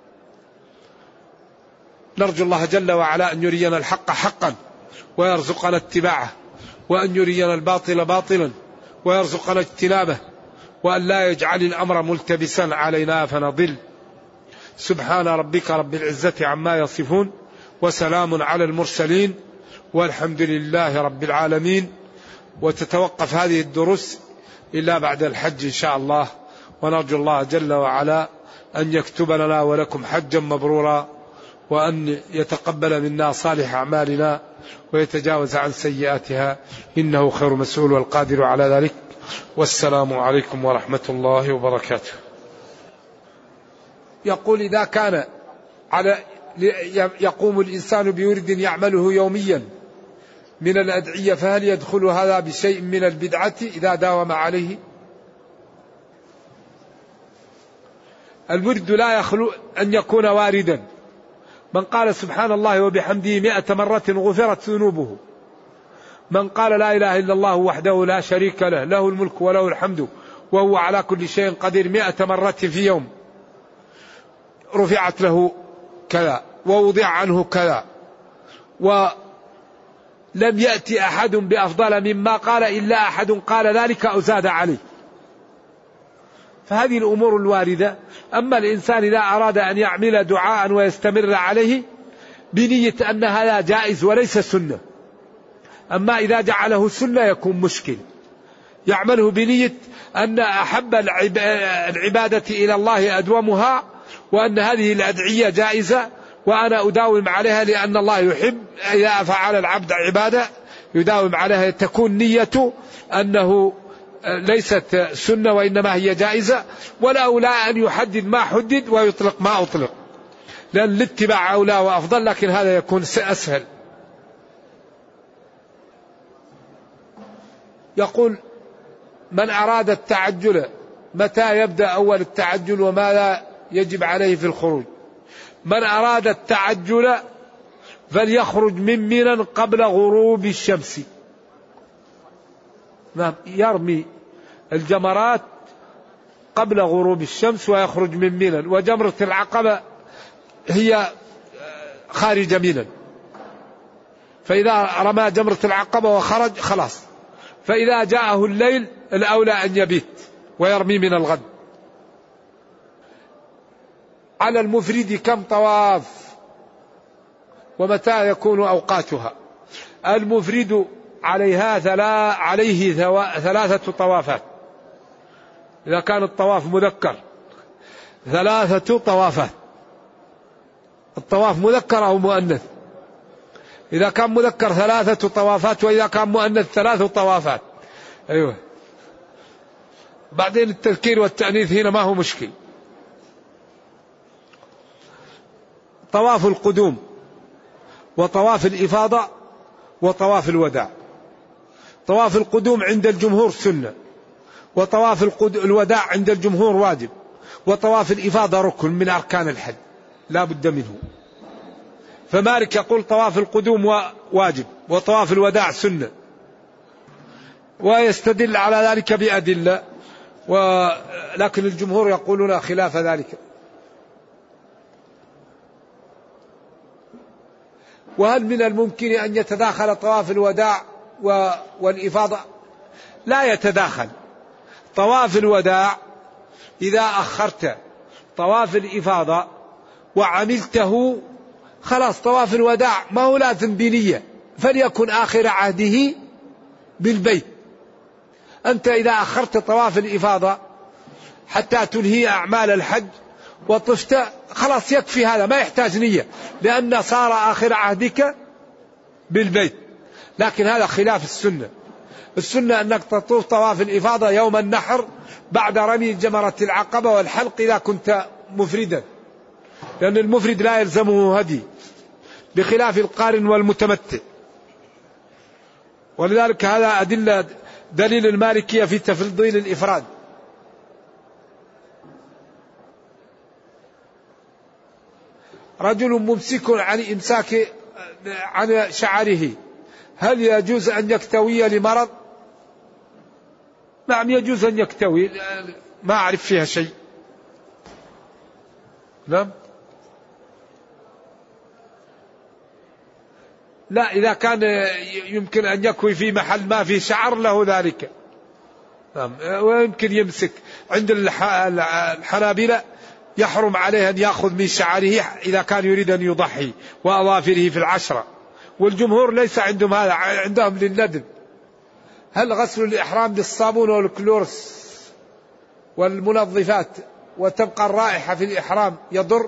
نرجو الله جل وعلا أن يرينا الحق حقا ويرزقنا اتباعه وأن يرينا الباطل باطلا ويرزقنا اجتنابه وأن لا يجعل الأمر ملتبسا علينا فنضل. سبحان ربك رب العزة عما يصفون وسلام على المرسلين والحمد لله رب العالمين. وتتوقف هذه الدروس إلا بعد الحج إن شاء الله. ونرجو الله جل وعلا أن يكتب لنا ولكم حجا مبرورا وأن يتقبل منا صالح أعمالنا ويتجاوز عن سيئاتها إنه خير مسؤول والقادر على ذلك. والسلام عليكم ورحمة الله وبركاته. يقول إذا كان يقوم الإنسان بورد يعمله يوميا من الأدعية فهل يدخل هذا بشيء من البدعة إذا داوم عليه؟ الورد لا يخلو أن يكون واردا. من قال سبحان الله وبحمده 100 مرة غفرت ذنوبه. من قال لا إله إلا الله وحده لا شريك له له الملك وله الحمد وهو على كل شيء قدير 100 مرة في يوم رفعت له كذا ووضع عنه كذا. ولم يأتي أحد بأفضل مما قال إلا أحد قال ذلك أو زاد عليه. فهذه الأمور الواردة. أما الإنسان إذا أراد أن يعمل دعاء ويستمر عليه بنية أن هذا جائز وليس سنة. أما إذا جعله سنة يكون مشكل. يعمله بنية أن أحب العبادة إلى الله أدومها وأن هذه الأدعية جائزة وأنا أداوم عليها لأن الله يحب إذا فعل العبد عبادة يداوم عليها. تكون نيته أنه ليست سنة وإنما هي جائزة. والأولى أن يحدد ما حدد ويطلق ما أطلق لأن الاتباع أولى وأفضل. لكن هذا يكون أسهل. يقول من أراد التعجل متى يبدأ أول التعجل وماذا يجب عليه في الخروج؟ من أراد التعجل فليخرج من منى قبل غروب الشمس. يرمي الجمرات قبل غروب الشمس ويخرج من منى. وجمرة العقبة هي خارج منى. فإذا رمى جمرة العقبة وخرج خلاص. فإذا جاءه الليل الأولى أن يبيت ويرمي من الغد. على المفرد كم طواف ومتى يكون أوقاتها؟ المفرد عليه 3 طوافات. إذا كان الطواف مذكر 3 طوافات. الطواف مذكر أو مؤنث؟ إذا كان مذكر 3 طوافات وإذا كان مؤنث 3 طوافات. أيوه. بعدين التذكير والتأنيث هنا ما هو مشكل. طواف القدوم وطواف الإفاضة وطواف الوداع. طواف القدوم عند الجمهور سنة وطواف الوداع عند الجمهور واجب وطواف الإفاضة ركن من أركان الحج لا بد منه. فمالك يقول طواف القدوم واجب وطواف الوداع سنة ويستدل على ذلك بأدلة ولكن الجمهور يقولون خلاف ذلك. وهل من الممكن أن يتداخل طواف الوداع والإفاضة؟ لا يتداخل. طواف الوداع إذا أخرت طواف الإفاضة وعملته خلاص طواف الوداع ما هو لازم بنية، فليكن آخر عهده بالبيت. أنت إذا أخرت طواف الإفاضة حتى تنهي أعمال الحج وطفت خلاص يكفي هذا، ما يحتاج نية، لأن صار آخر عهدك بالبيت. لكن هذا خلاف السنة. السنة أنك تطوف طواف الإفاضة يوم النحر بعد رمي جمرة العقبة والحلق إذا كنت مفردا، لأن المفرد لا يلزمه هدي بخلاف القارن والمتمتع. ولذلك هذا أدلة دليل المالكية في تفضيل الإفراد. رجل ممسك عن إمساك عن شعره، هل يجوز أن يكتوي لمرض؟ نعم يجوز أن يكتوي، ما أعرف فيها شيء. نعم لا، إذا كان يمكن أن يكوي في محل ما في شعر له ذلك. نعم ويمكن يمسك. عند الحنابلة يحرم عليه أن يأخذ من شعره إذا كان يريد أن يضحي وأظافره في العشرة، والجمهور ليس عندهم هذا، عندهم للندب. هل غسل الإحرام بالصابون والكلورس والمنظفات وتبقى الرائحة في الإحرام يضر؟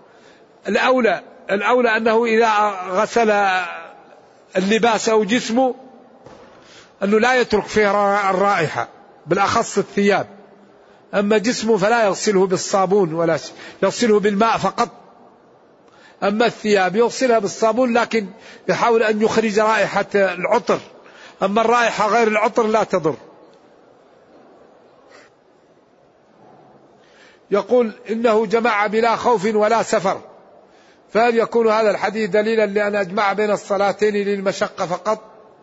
الأولى أنه إذا غسل اللباس أو جسمه أنه لا يترك فيه الرائحة، بالأخص الثياب. أما جسمه فلا يغسله بالصابون ولا شيء، يغسله بالماء فقط. أما الثياب يغسلها بالصابون لكن يحاول أن يخرج رائحة العطر، أما الرائحة غير العطر لا تضر. يقول إنه جمع بلا خوف ولا سفر، فهل يكون هذا الحديث دليلا لأن أجمع بين الصلاتين للمشقة فقط؟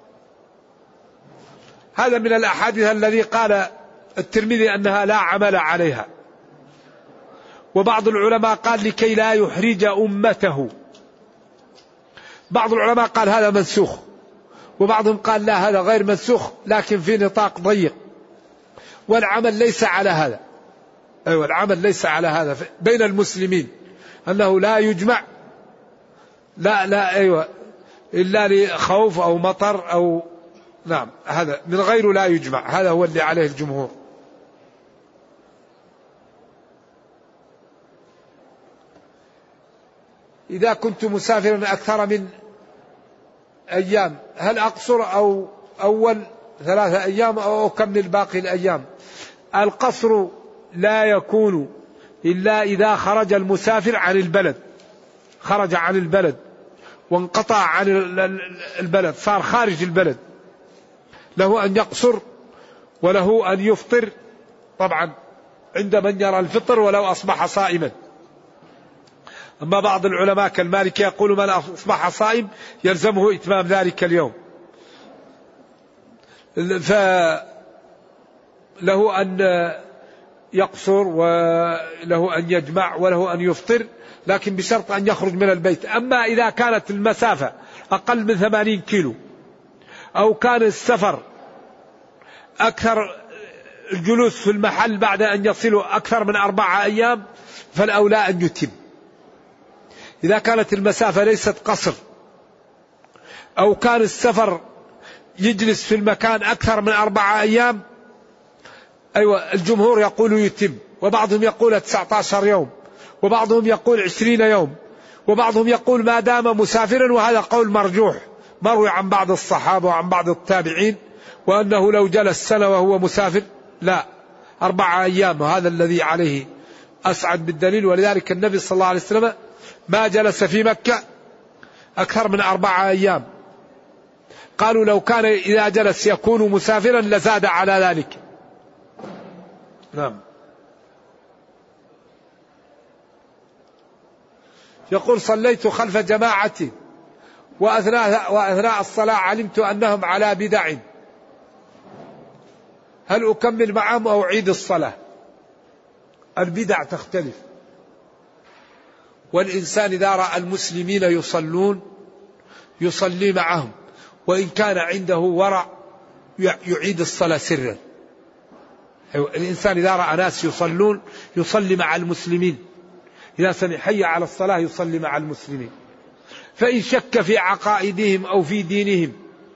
هذا من الأحاديث الذي قال الترمذي أنها لا عمل عليها، وبعض العلماء قال لكي لا يحرج أمته. بعض العلماء قال هذا منسوخ، وبعضهم قال لا هذا غير منسوخ لكن في نطاق ضيق، والعمل ليس على هذا. أيوة العمل ليس على هذا بين المسلمين، أنه لا يجمع لا أيوة إلا لخوف أو مطر أو نعم، هذا من غيره لا يجمع، هذا هو اللي عليه الجمهور. إذا كنت مسافرا أكثر من أيام هل أقصر أو أول 3 أيام أو أكمل باقي الأيام؟ القصر لا يكون إلا إذا خرج المسافر عن البلد، خرج عن البلد وانقطع عن البلد، صار خارج البلد، له أن يقصر وله أن يفطر طبعا عند من يرى الفطر ولو أصبح صائما. أما بعض العلماء كالمالكي يقول من أصبح صائم يلزمه إتمام ذلك اليوم، فله أن يقصر وله أن يجمع وله أن يفطر، لكن بشرط أن يخرج من البيت. أما إذا كانت المسافة أقل من 80 كيلو أو كان السفر أكثر، الجلوس في المحل بعد أن يصلوا أكثر من 4 أيام، فالأولى أن يتم. إذا كانت المسافة ليست قصر أو كان السفر يجلس في المكان أكثر من 4 أيام، أيوة الجمهور يقول يتم، وبعضهم يقول 19 يوم، وبعضهم يقول 20 يوم، وبعضهم يقول ما دام مسافرا، وهذا قول مرجوح مروي عن بعض الصحابة وعن بعض التابعين، وأنه لو جلس سنة وهو مسافر لا 4 أيام، وهذا الذي عليه أسعد بالدليل. ولذلك النبي صلى الله عليه وسلم ما جلس في مكة أكثر من 4 أيام. قالوا لو كان إذا جلس يكون مسافرا لزاد على ذلك. نعم. يقول صليت خلف جماعة وأثناء الصلاة علمت أنهم على بدع، هل أكمل معهم أو أعيد الصلاة؟ البدع تختلف، والإنسان إذا رأى المسلمين يصلون يصلي معهم، وإن كان عنده ورع يعيد الصلاة سرا. الإنسان إذا رأى ناس يصلون يصلي مع المسلمين، إذا سمع حي على الصلاة يصلي مع المسلمين. فإن شك في عقائدهم أو في دينهم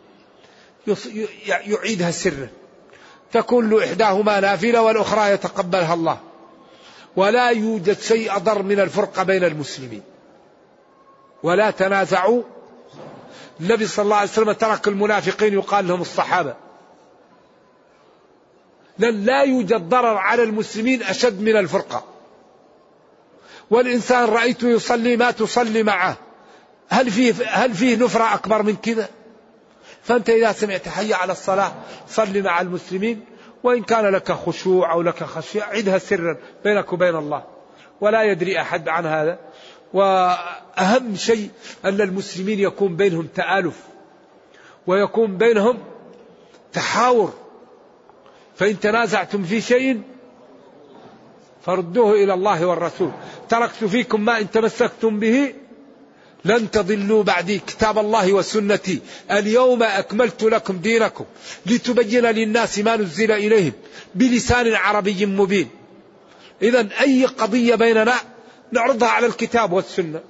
يعيدها سرا، تكون له إحداهما نافلة والأخرى يتقبلها الله. ولا يوجد شيء أضر من الفرقة بين المسلمين. ولا تنازعوا. النبي صلى الله عليه وسلم ترك المنافقين يقال لهم الصحابة، لأن لا يوجد ضرر على المسلمين أشد من الفرقة. والإنسان رأيته يصلي ما تصلي معه، هل فيه نفرة أكبر من كذا؟ فأنت إذا سمعت حي على الصلاة صلي مع المسلمين، وإن كان لك خشوع أو لك خشية عدها سرا بينك وبين الله، ولا يدري أحد عن هذا. وأهم شيء أن المسلمين يكون بينهم تآلف ويكون بينهم تحاور. فإن تنازعتم في شيء فردوه إلى الله والرسول. تركت فيكم ما إن تمسكتم به لن تضلوا بعدي كتاب الله وسنتي اليوم أكملت لكم دينكم لتبين للناس ما نزل إليهم بلسان عربي مبين. إذن أي قضية بيننا نعرضها على الكتاب والسنة،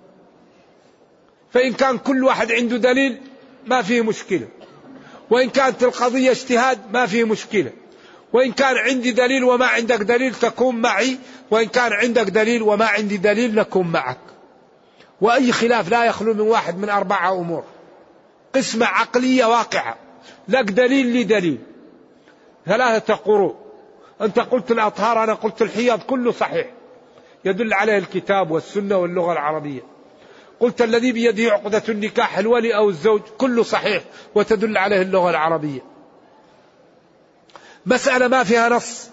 فإن كان كل واحد عنده دليل ما فيه مشكلة، وإن كانت القضية اجتهاد ما فيه مشكلة، وإن كان عندي دليل وما عندك دليل تكون معي، وإن كان عندك دليل وما عندي دليل نكون معك. وأي خلاف لا يخلو من واحد من 4 أمور: قسمة عقلية واقعة، لك دليل لي دليل، 3 قروء، أنت قلت الأطهار أنا قلت الحيض، كله صحيح يدل عليه الكتاب والسنة واللغة العربية. قلت الذي بيده عقدة النكاح الولي أو الزوج، كله صحيح وتدل عليه اللغة العربية. مسألة ما فيها نص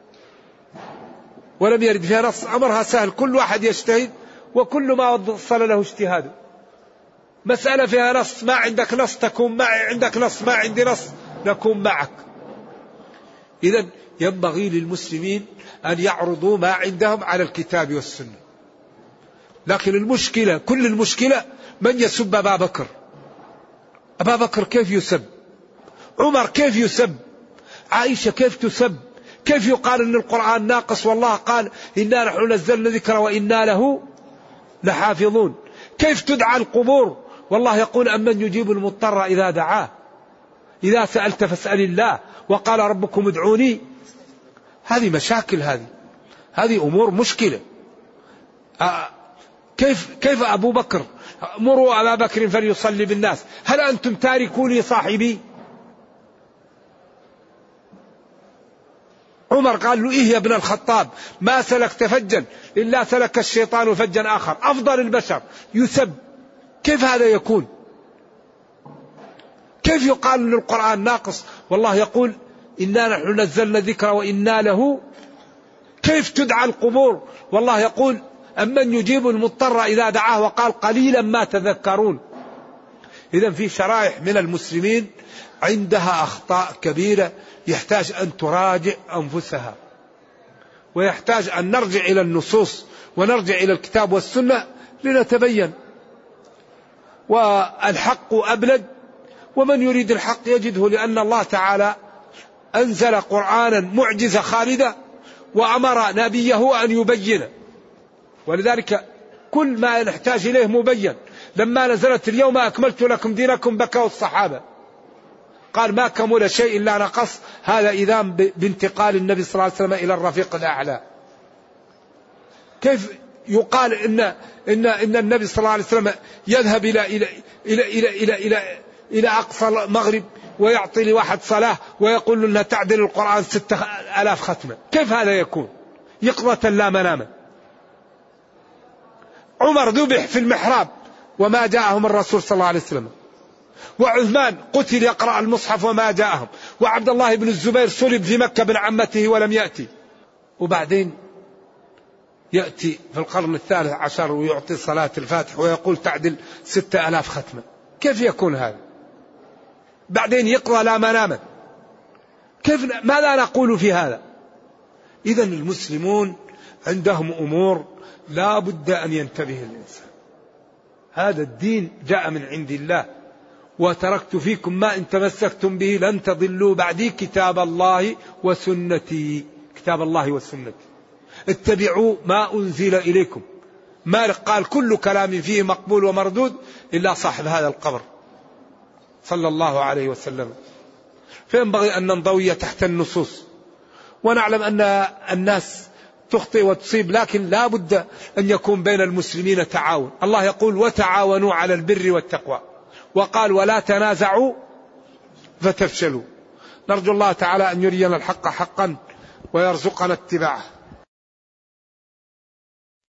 ولم يرد فيها نص أمرها سهل، كل واحد يجتهد وكل ما وصل له اجتهاده. مسألة فيها نص، ما عندك نص تكون معي، عندك نص ما عندي نص نكون معك. إذن ينبغي للمسلمين أن يعرضوا ما عندهم على الكتاب والسنة. لكن المشكلة، كل المشكلة من يسب أبا بكر. أبا بكر كيف يسب؟ عمر كيف يسب؟ عائشة كيف تسب؟ كيف يقال أن القرآن ناقص والله قال إنا نحن نزلنا ذكر وإنا له لحافظون؟ كيف تدعى القبور والله يقول أمن يجيب المضطر إذا دعاه، إذا سألت فاسأل الله، وقال ربكم ادعوني. هذه مشاكل، هذه أمور مشكلة. كيف أبو بكر مروا أبا بكر فليصلي بالناس، هل أنتم تاركوني صاحبي؟ عمر قال له إيه يا ابن الخطاب ما سلكت فجا إلا سلك الشيطان فجا آخر، أفضل البشر يسب. كيف هذا يكون؟ كيف يقال أن القرآن ناقص والله يقول إنا نحن نزلنا ذكر وإنا له؟ كيف تدعى القبور والله يقول أمن يجيب المضطر إذا دعاه وقال قليلا ما تذكرون؟ إذن في شرائح من المسلمين عندها أخطاء كبيرة يحتاج أن تراجع أنفسها، ويحتاج أن نرجع إلى النصوص ونرجع إلى الكتاب والسنة لنتبين. والحق أبلد، ومن يريد الحق يجده، لأن الله تعالى أنزل قرآنا معجزة خالدة وأمر نبيه أن يبين، ولذلك كل ما نحتاج إليه مبين. لما نزلت اليوم أكملت لكم دينكم بكوا الصحابة، قال ما كمل شيء إلا نقص. هذا إذان بانتقال النبي صلى الله عليه وسلم إلى الرفيق الأعلى. كيف يقال إن النبي صلى الله عليه وسلم يذهب إلى أقصى المغرب ويعطي لواحد صلاة ويقول لنا تعدل القرآن 6000 ختمة؟ كيف هذا يكون؟ يقظة لا منامة. عمر ذبح في المحراب وما جاءهم الرسول صلى الله عليه وسلم، وعثمان قتل يقرأ المصحف وما جاءهم، وعبد الله بن الزبير صلب في مكة بن عمته ولم يأتي. وبعدين يأتي في القرن 13 ويعطي صلاة الفاتح ويقول تعدل 6000 ختمة. كيف يكون هذا؟ بعدين يقضى لا مناما. ماذا نقول في هذا؟ إذن المسلمون عندهم أمور لا بد أن ينتبه الإنسان. هذا الدين جاء من عند الله، وتركت فيكم ما إن تمسكتم به لن تضلوا بعدي كتاب الله وسنتي. كتاب الله وسنتي، اتبعوا ما أنزل إليكم. مالك قال كل كلام فيه مقبول ومردود إلا صاحب هذا القبر صلى الله عليه وسلم. فينبغي أن ننضوي تحت النصوص، ونعلم أن الناس تخطئ وتصيب، لكن لا بد أن يكون بين المسلمين تعاون. الله يقول وتعاونوا على البر والتقوى، وقال ولا تنازعوا فتفشلوا. نرجو الله تعالى أن يرينا الحق حقا ويرزقنا اتباعه.